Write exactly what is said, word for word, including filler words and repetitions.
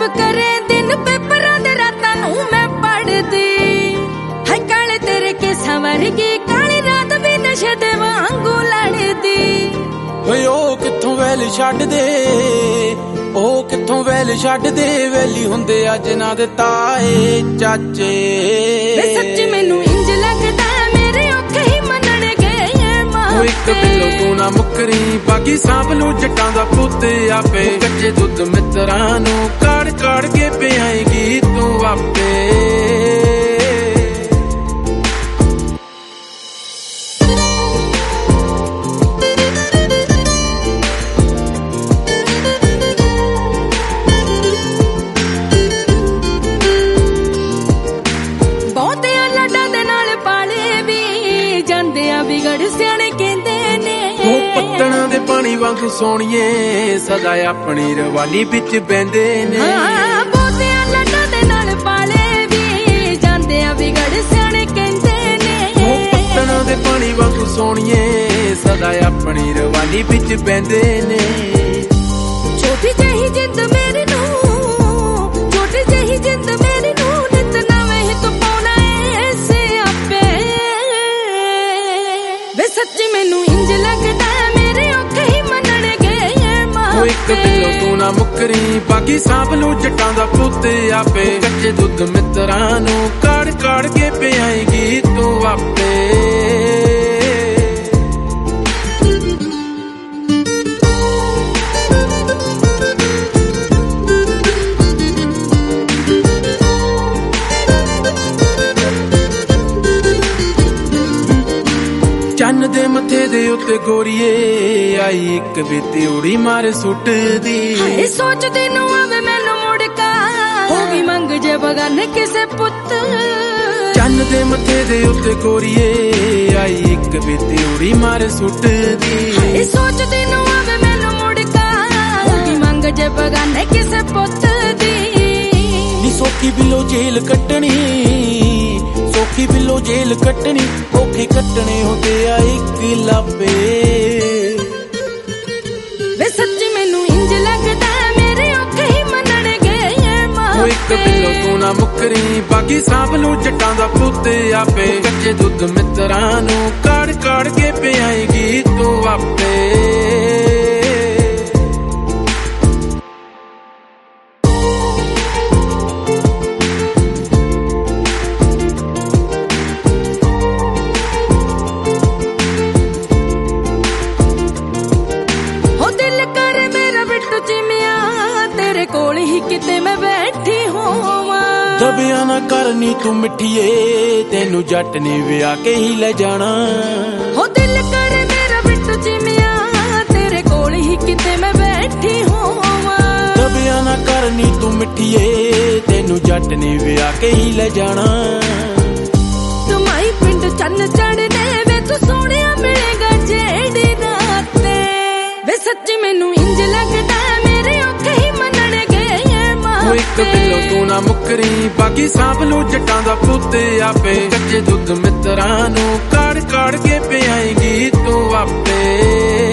जब करे दिन पेपरां दे रातां नूं मैं पढ़दी है काले तेरे के संवरगी काली रात भी नशे दे वांगू लड़दी ਓਏ ਉਹ ਕਿੱਥੋਂ ਵੈਲ ਛੱਡ ਦੇ ਉਹ ਕਿੱਥੋਂ ਵੈਲ ਛੱਡ ਦੇ ਵੈਲੀ ਹੁੰਦੇ ਅੱਜ ਨਾ ਦੇ ਤਾਏ ਚਾਚੇ ਵੇ ਸੱਚ ਮੈਨੂੰ ਇੰਜ ਲੱਗਦਾ ਮੇਰੇ ਔਖੇ ਹੀ ਮੰਨਣਗੇ ਮਾਪੇ ਉਹ ਇੱਕ ਬਿੱਲੋ ਤੂੰ ਨਾ ਮੁੱਕਰੀ ਬਾਕੀ ਸਾਂਭ ਲੂ ਜੱਟਾਂ ਦਾ ਪੁੱਤ ਆਪੇ ਕੱਚੇ ਦੁੱਧ ਮਿੱਤਰਾਂ ਨੂੰ ਕਾੜ ਕਾੜ ਕੇ ਪਿਆਏਗੀ ਤੂੰ ਆਪੇ ਪੱਤਣਾ ਦੇ ਪਾਣੀ ਵਾਂਗੂ ਸੋਹਣੀਏ ਸਦਾ ਆਪਣੀ ਰਵਾਨੀ ਵਿੱਚ ਬਹਿੰਦੇ ਨੇ ਹਾਂ ਬਹੁਤਿਆਂ ਲੱਡਾਂ ਦੇ ਨਾਲ ਪਾਲੇ ਵੀ ਜਾਂਦੇ ਆ ਵਿਗੜ ਸਿਆਣੇ ਕਹਿੰਦੇ ਨੇ ਉਹ ਪੱਤਣਾ ਦੇ ਪਾਣੀ ਵਾਂਗੂ ਸੋਹਣੀਏ ਸਦਾ ਆਪਣੀ ਰਵਾਨੀ ਵਿੱਚ ਬਹਿੰਦੇ ਨੇ ਛੋਟੀ ਜਿਹੀ ਜਿੰਦ ਮੇਰੀ ਨੂੰ ਛੋਟੀ ਜਿਹੀ ਜਿੰਦ ਮੇਰੀ ਨੂੰ ਨਿਤ ਨਵੇਂ ਹੀ ਤੂੰ ਪਾਉਣਾ ਏ ਸਿਆਪੇ ਵੇ ਸੱਚੀ ਮੈਨੂੰ ਇੰਜ ਲੱਗਦਾ ਇੱਕ ਬਿੱਲੋ ਤੂੰ ਨਾ ਮੁੱਕਰੀ ਬਾਕੀ ਸਾਂਭ ਲੂ ਜੱਟਾਂ ਦਾ ਪੁੱਤ ਆਪੇ ਕੱਚੇ ਦੁੱਧ ਮਿੱਤਰਾਂ ਨੂੰ ਕਾੜ ਕਾੜ ਕੇ ਪਿਆਏਗੀ ਤੂੰ ਆਪੇ ਚੰਨ ਦੇ ਮੱਥੇ ਦੇ ਉੱਤੇ ਗੋਰੀਏ ਆਈ ਇੱਕ ਬੀਤੀ ਉੜੀ ਮਾਰ ਸੁੱਟਦੀ ਹਾਏ ਸੋਚਦੀ ਨੂੰ ਆਵੇ ਮੈਨੂੰ ਮੁੜਕਾ ਹੋ ਗਈ ਮੰਗ ਜੇ ਬਗਾਨੇ ਕਿਸੇ ਪੁੱਤ ਚੰਨ ਦੇ ਮੱਥੇ ਦੇ ਉੱਤੇ ਗੋਰੀਏ ਆਈ ਇੱਕ ਬੀਤੀ ਉੜੀ ਮਾਰ ਸੁੱਟਦੀ ਹਾਏ ਸੋਚਦੀ ਨੂੰ ਆਵੇ ਮੈਨੂੰ ਮੁੜਕਾ ਹੋ ਗਈ ਮੰਗ ਜੇ ਬਗਾਨੇ ਕਿਸੇ ਪੁੱਤ ਦੀ ਨੀ ਸੋਖੀ ਬਿੱਲੋ ਜੇਲ ਕੱਟਣੀ ਸੋਖੀ ਬਿੱਲੋ ਜੇਲ ਕੱਟਣੀ ਔਖੇ ਕੱਟਣੇ ਹੁੰਦੇ ਆ ਇੱਕ ਲਾਪੇ ਵੇ ਸੱਚੀ ਮੈਨੂੰ ਇੰਜ ਲੱਗਦਾ ਮੇਰੇ ਔਖੇ ਹੀ ਮੰਨਣਗੇ ਮਾਪੇ ਇੱਕ ਬਿੱਲੋ ਤੂੰ ਨਾ ਮੁੱਕਰੀ ਬਾਕੀ ਸਾਂਭ ਲੂ ਜੱਟਾਂ ਦਾ ਪੁੱਤ ਆਪੇ ਕੱਚੇ ਦੁੱਧ ਮਿੱਤਰਾਂ ਨੂੰ ਕਾੜ ਕਾੜ ਕੇ ਪਿਆਏਗੀ ਤੂੰ ਆਪੇ ਕੋਲ ਹੀ ਕਿਤੇ ਮੈਂ ਬੈਠੀ ਹੋਵਾਂ ਦਬਿਆ ਨਾ ਕਰਨੀ ਤੂੰ ਮਿੱਠੀਏ ਤੈਨੂੰ ਜੱਟ ਨੇ ਵਿਆਹ ਕੇ ਹੀ ਲੈ ਜਾਣਾ ਹੋ ਦਿਲ ਕਰ ਮੇਰਾ ਬਿੱਟੂ ਚਿਮਿਆ ਤੇਰੇ ਕੋਲ ਹੀ ਕਿਤੇ ਮੈਂ ਬੈਠੀ ਹੋਵਾਂ ਦਬਿਆ ਨਾ ਕਰਨੀ ਤੂੰ ਮਿੱਠੀਏ ਤੈਨੂੰ ਜੱਟ ਨੇ ਵਿਆਹ ਕੇ ਹੀ ਲੈ ਜਾਣਾ ਤੁਮਾਈ ਪਿੰਡ ਚੰਨ ਚੜਨੇ ਵੇ ਤੂੰ ਸੋਹਣਿਆ ਮਿਲੇਗਾ ਜਿਹੜੀ ਰਾਤ ਤੇ ਵੇ ਸੱਚੀ ਮੈਨੂੰ ਇੰਜ ਲੱਗਦਾ ਮੇਰੇ ਔਖੇ ਹੀ ਇੱਕ ਬਿੱਲੋ ਤੂੰ ਨਾ ਮੁੱਕਰੀ ਬਾਕੀ ਸਾਂਭ ਲੂ ਜੱਟਾਂ ਦਾ ਪੁੱਤ ਆਪੇ ਕੱਚੇ ਦੁੱਧ ਮਿੱਤਰਾਂ ਨੂੰ ਕਾੜ ਕਾੜ ਕੇ ਪਿਆਏਗੀ ਤੂੰ ਆਪੇ